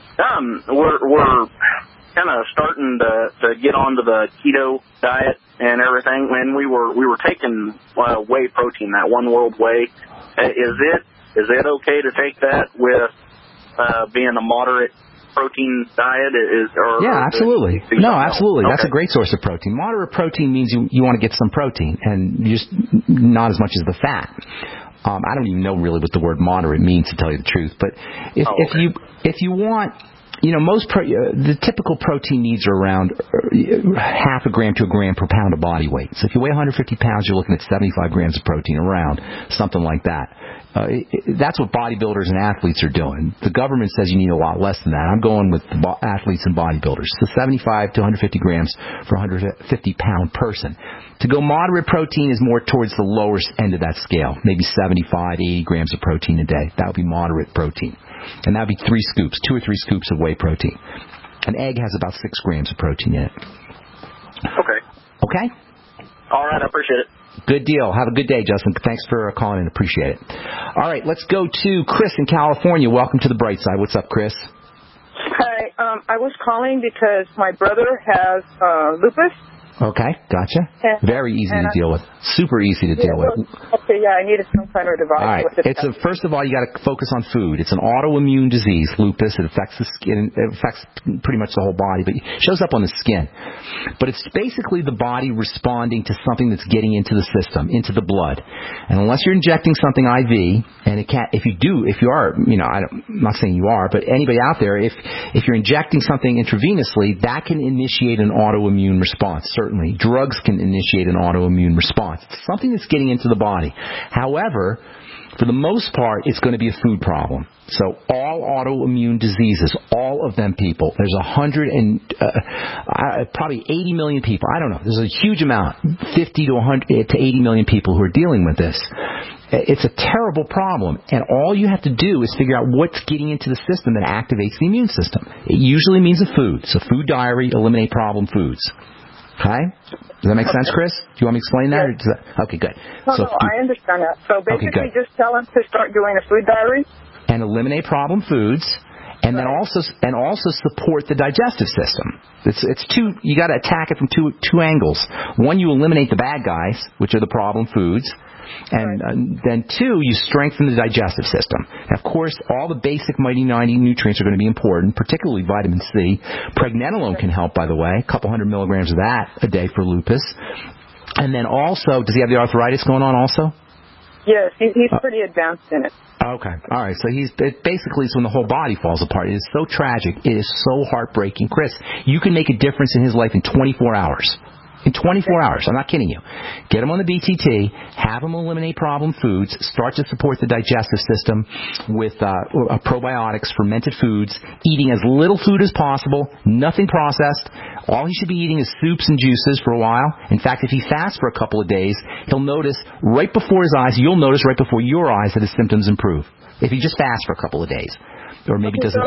Um, we're we're kind of starting to to get onto the keto diet and everything, and we were we were taking uh, whey protein, that One World Whey. Uh, is it is it okay to take that with uh, being a moderate protein diet? Is or Yeah, or absolutely. do No, something absolutely. else? That's Okay. a great source of protein. Moderate protein means you you want to get some protein and just not as much as the fat. Um, I don't even know really what the word moderate means, to tell you the truth. But if, Oh, if you if you want, you know, most pro, uh, the typical protein needs are around uh, half a gram to a gram per pound of body weight. So if you weigh one hundred fifty pounds, you're looking at seventy-five grams of protein, around something like that. Uh, it, it, that's what bodybuilders and athletes are doing. The government says you need a lot less than that. I'm going with the bo- athletes and bodybuilders. So seventy-five to one hundred fifty grams for a one hundred fifty pound person. To go moderate protein is more towards the lower end of that scale, maybe seventy-five, eighty grams of protein a day. That would be moderate protein. And that would be three scoops, two or three scoops of whey protein. An egg has about six grams of protein in it. Okay. Okay? All right. I appreciate it. Good deal. Have a good day, Justin. Thanks for calling in. Appreciate it. All right, let's go to Chris in California. Welcome to the bright side. What's up, Chris? Hi. Um, I was calling because my brother has uh, lupus. Okay, gotcha. Very easy to deal with. Super easy to deal with. Okay, yeah, I needed some kind of device. All right. It's a, first of all, you got to focus on food. It's an autoimmune disease, lupus. It affects the skin. It affects pretty much the whole body, but it shows up on the skin. But it's basically the body responding to something that's getting into the system, into the blood. And unless you're injecting something I V, and it can't, if you do, if you are, you know, I don't, I'm not saying you are, but anybody out there, if if you're injecting something intravenously, that can initiate an autoimmune response. Certainly, drugs can initiate an autoimmune response. It's something that's getting into the body. However, for the most part, it's going to be a food problem. So all autoimmune diseases, all of them people, there's a hundred and uh, uh, probably eighty million people. I don't know. There's a huge amount, fifty to one hundred to eighty million people who are dealing with this. It's a terrible problem, and all you have to do is figure out what's getting into the system that activates the immune system. It usually means a food. So food diary, eliminate problem foods. Okay? Does that make sense, Chris? Do you want me to explain that? Or does that? Okay, good. No, so, no, I understand that. So basically, okay, just tell him to start doing a food diary and eliminate problem foods, and right. then also and also support the digestive system. It's it's two. You got to attack it from two two angles. One, you eliminate the bad guys, which are the problem foods. And right. uh, then, two, you strengthen the digestive system. And of course, all the basic Mighty ninety nutrients are going to be important, particularly vitamin C. Pregnenolone can help, by the way, a couple hundred milligrams of that a day for lupus. And then also, does he have the arthritis going on also? Yes, he, he's pretty advanced in it. Okay. All right. So he's it basically it's when the whole body falls apart. It is so tragic. It is so heartbreaking. Chris, you can make a difference in his life in twenty-four hours. In twenty-four hours. I'm not kidding you. Get him on the B T T, have him eliminate problem foods, start to support the digestive system with uh, probiotics, fermented foods, eating as little food as possible, nothing processed. All he should be eating is soups and juices for a while. In fact, if he fasts for a couple of days, he'll notice right before his eyes, you'll notice right before your eyes that his symptoms improve. If he just fasts for a couple of days. Or maybe doesn't...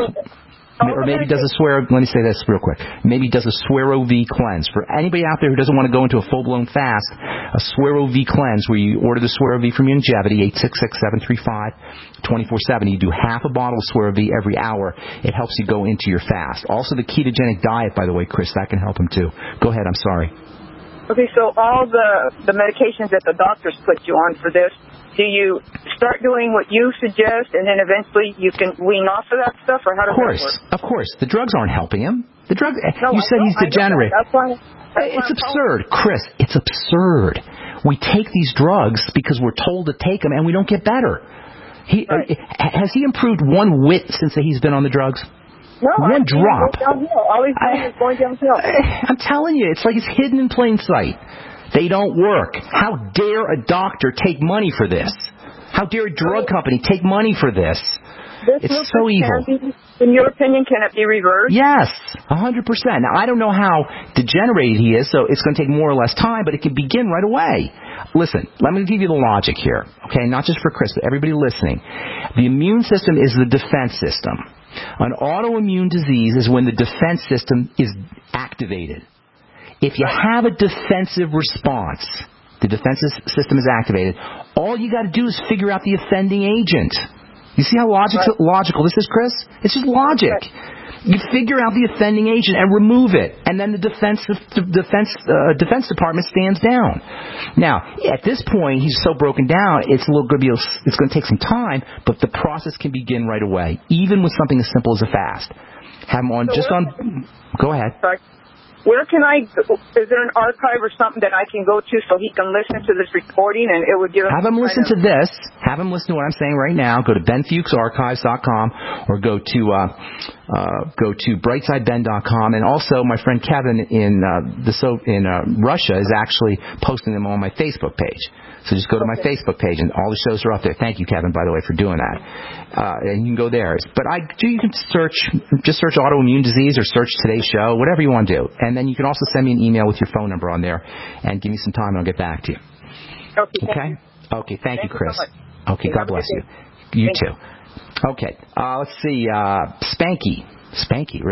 Or maybe does a swear. Let me say this real quick. Maybe does a Swear-O V cleanse. For anybody out there who doesn't want to go into a full-blown fast, a Swear-O V cleanse where you order the Swear-O V from Youngevity, eight six six, seven three five, two four seven. You do half a bottle of Swear-O V every hour. It helps you go into your fast. Also, the ketogenic diet, by the way, Chris, that can help him too. Go ahead. I'm sorry. Okay, so all the the medications that the doctors put you on for this, do you start doing what you suggest and then eventually you can wean off of that stuff, or how does that work? Of course, of course. The drugs aren't helping him. The drug. No, you I said know, he's degenerate. That's why, that's it's absurd, Chris. It's absurd. We take these drugs because we're told to take them, and we don't get better. He right. uh, has he improved one whit since he's been on the drugs? No, one I drop. All he's doing is going downhill. I'm telling you, it's like it's hidden in plain sight. They don't work. How dare a doctor take money for this? How dare a drug company take money for this? This it's so evil. Be, in your opinion, can it be reversed? Yes, one hundred percent. Now, I don't know how degenerated he is, so it's going to take more or less time, but it can begin right away. Listen, let me give you the logic here, okay? Not just for Chris, but everybody listening. The immune system is the defense system. An autoimmune disease is when the defense system is activated. If you have a defensive response, the defensive system is activated, all you got to do is figure out the offending agent. You see how logic, right. logical this is, Chris? It's just logic. You figure out the offending agent and remove it, and then the defense the defense uh, defense department stands down. Now, at this point, he's so broken down, it's a little going to be it's going to take some time, but the process can begin right away, even with something as simple as a fast. Have him on so just on. Go ahead. Sorry. Where can I, is there an archive or something that I can go to so he can listen to this recording and it would give him... Have him listen to this. Have him listen to what I'm saying right now. Go to ben fuchs archives dot com or go to uh, uh, go to brightside ben dot com. And also, my friend Kevin in uh, the so in uh, Russia is actually posting them on my Facebook page. So just go to my okay. Facebook page, and all the shows are up there. Thank you, Kevin, by the way, for doing that. Uh, and you can go there. But I, you can search, just search autoimmune disease or search today's show, whatever you want to do. And then you can also send me an email with your phone number on there and give me some time, and I'll get back to you. Okay. Okay? Okay, thank, thank you, Chris. You so okay, God bless you. You thank too. You. Okay, uh, let's see. Uh, Spanky. Spanky, really?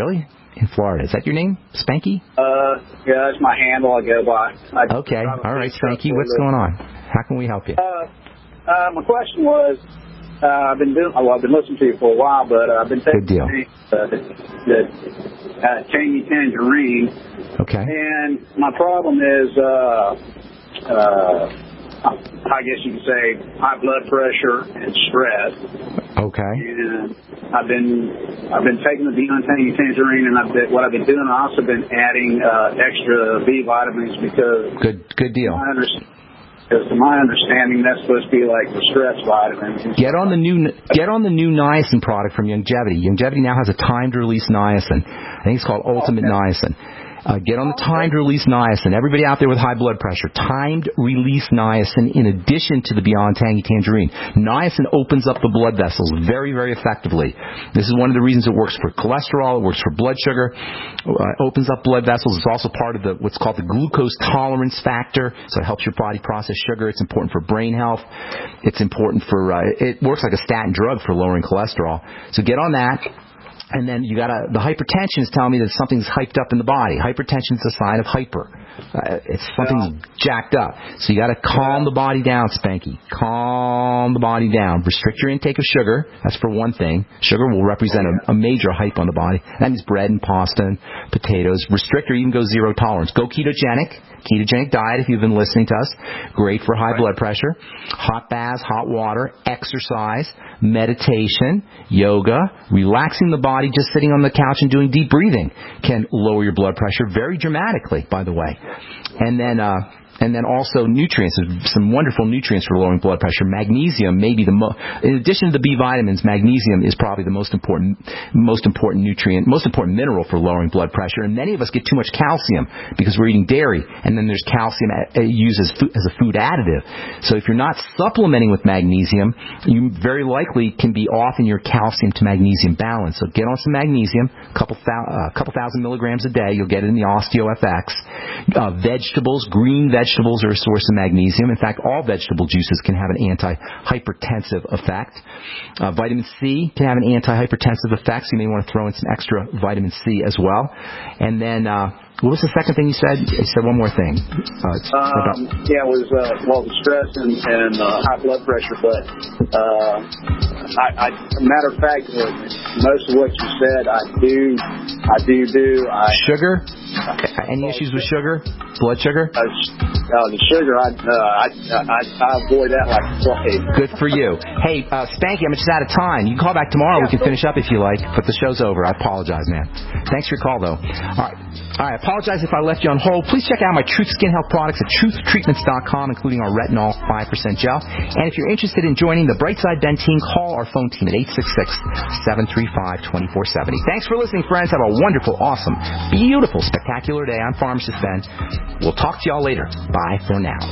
in Florida. Is that your name, Spanky? Uh, yeah, that's my handle I go by. I okay. All right, Spanky. What's going on? How can we help you? Uh, uh, my question was, uh, I've been doing, well, I've been listening to you for a while, but uh, I've been taking Good deal. the, the uh, tangy tangerine. Okay. And my problem is, uh, uh, I guess you could say high blood pressure and stress. Okay. And I've been I've been taking the Beyond Tangy Tangerine, and I've been, what I've been doing, I've also been adding uh, extra B vitamins because good good deal. My under, because to my understanding, that's supposed to be like the stress vitamins. Get on the new get on the new niacin product from Youngevity. Youngevity now has a timed release niacin. I think it's called Ultimate okay. Niacin. Uh, get on the timed release niacin. Everybody out there with high blood pressure, timed release niacin in addition to the Beyond Tangy Tangerine. Niacin opens up the blood vessels very, very effectively. This is one of the reasons it works for cholesterol. It works for blood sugar. Uh, opens up blood vessels. It's also part of the what's called the glucose tolerance factor, so it helps your body process sugar. It's important for brain health. It's important for uh, it works like a statin drug for lowering cholesterol. So get on that. And then you got to, the hypertension is telling me that something's hyped up in the body. Hypertension is a sign of hyper. Uh, it's something's yeah. jacked up. So you got to calm the body down, Spanky. Calm the body down. Restrict your intake of sugar. That's for one thing. Sugar will represent a, a major hype on the body. That means bread and pasta and potatoes. Restrict or even go zero tolerance. Go ketogenic. Ketogenic diet, if you've been listening to us. Great for high right. blood pressure. Hot baths, hot water, exercise, meditation, yoga, relaxing the body, just sitting on the couch and doing deep breathing can lower your blood pressure very dramatically, by the way. And then, uh, and then also nutrients. There's some wonderful nutrients for lowering blood pressure. Magnesium may be the most, in addition to the B vitamins, magnesium is probably the most important, most important nutrient, most important mineral for lowering blood pressure. And many of us get too much calcium because we're eating dairy, and then there's calcium used as, food, as a food additive. So if you're not supplementing with magnesium, you very likely can be off in your calcium to magnesium balance. So get on some magnesium, a couple, thou, uh, couple thousand milligrams a day. You'll get it in the OsteoFX. Uh, vegetables, green vegetables. Vegetables are a source of magnesium. In fact, all vegetable juices can have an anti-hypertensive effect. Uh, vitamin C can have an anti-hypertensive effect, so you may want to throw in some extra vitamin C as well. And then, uh, what was the second thing you said? You said one more thing. Uh, um, yeah, it was, uh, well, the stress and, and uh, high blood pressure, but uh, I, I, matter of fact, most of what you said, I do, I do do. I, sugar? Any issues with sugar? Blood sugar? Uh, uh, the sugar, I, uh, I, I, I avoid that like a plague. Good for you. Hey, uh, Spanky, I'm just out of time. You can call back tomorrow. Yeah, we can finish up if you like, but the show's over. I apologize, man. Thanks for your call, though. All right. All right, I apologize if I left you on hold. Please check out my Truth Skin Health products at truth treatments dot com, including our retinol five percent gel. And if you're interested in joining the Brightside Ben team, call our phone team at eight six six, seven three five, two four seven zero. Thanks for listening, friends. Have a wonderful, awesome, beautiful, spectacular day. I'm Pharmacist Ben. We'll talk to y'all later. Bye for now.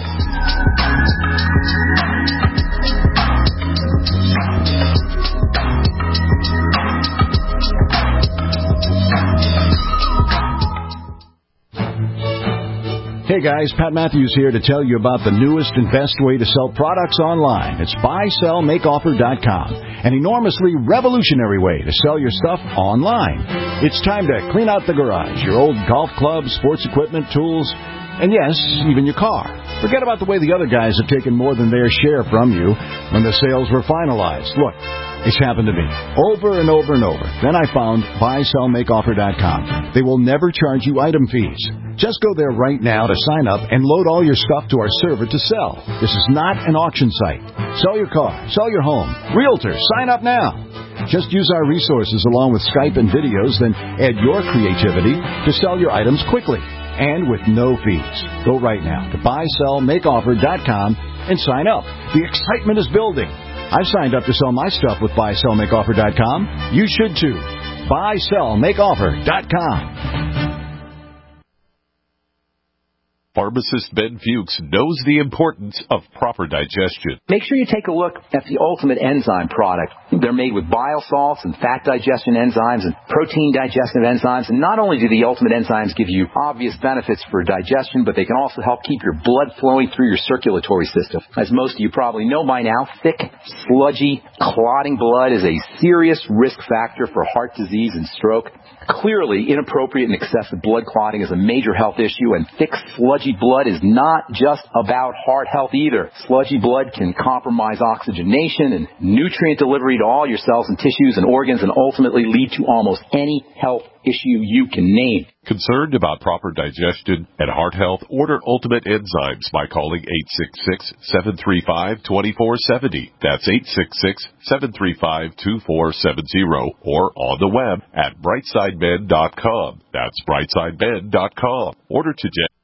Hey guys, Pat Matthews here to tell you about the newest and best way to sell products online. It's buy sell make offer dot com, an enormously revolutionary way to sell your stuff online. It's time to clean out the garage, your old golf clubs, sports equipment, tools, and yes, even your car. Forget about the way the other guys have taken more than their share from you when the sales were finalized. Look, it's happened to me over and over and over. Then I found buy sell make offer dot com. They will never charge you item fees. Just go there right now to sign up and load all your stuff to our server to sell. This is not an auction site. Sell your car, sell your home. Realtor, sign up now. Just use our resources along with Skype and videos, then add your creativity to sell your items quickly and with no fees. Go right now to buy sell make offer dot com and sign up. The excitement is building. I've signed up to sell my stuff with buy sell make offer dot com. You should too. buy sell make offer dot com. Pharmacist Ben Fuchs knows the importance of proper digestion. Make sure you take a look at the Ultimate Enzyme product. They're made with bile salts and fat digestion enzymes and protein digestive enzymes. And not only do the Ultimate Enzymes give you obvious benefits for digestion, but they can also help keep your blood flowing through your circulatory system. As most of you probably know by now, thick, sludgy, clotting blood is a serious risk factor for heart disease and stroke. Clearly, inappropriate and excessive blood clotting is a major health issue, and thick, sludgy blood is not just about heart health either. Sludgy blood can compromise oxygenation and nutrient delivery to all your cells and tissues and organs and ultimately lead to almost any health issue you can name. Concerned about proper digestion and heart health? Order Ultimate Enzymes by calling eight six six, seven three five, two four seven zero. That's eight six six, seven three five, two four seven zero or on the web at brightside med dot com. That's brightside med dot com. Order today.